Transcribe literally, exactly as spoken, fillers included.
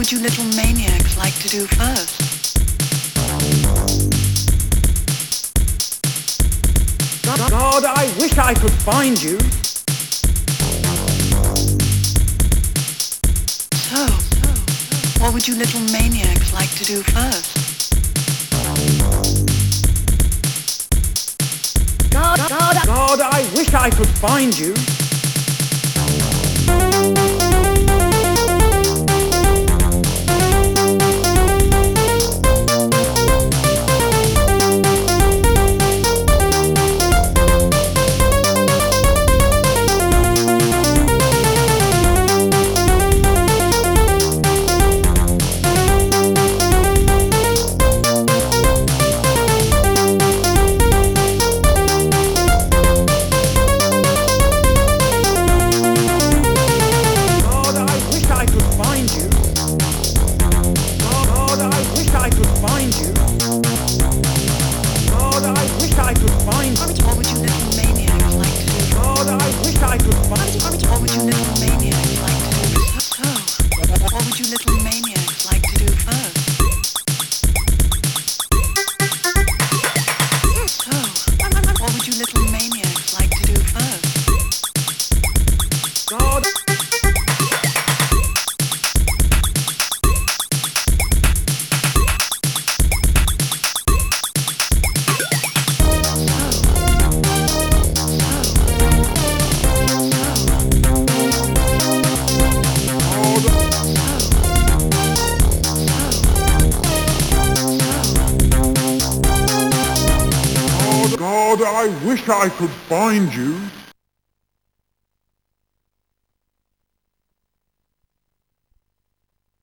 would you little maniacs like to do first? God, I wish I could find you. So, what would you little maniacs like to do first? God, God, God, I wish I could find you. God, I wish I could find you.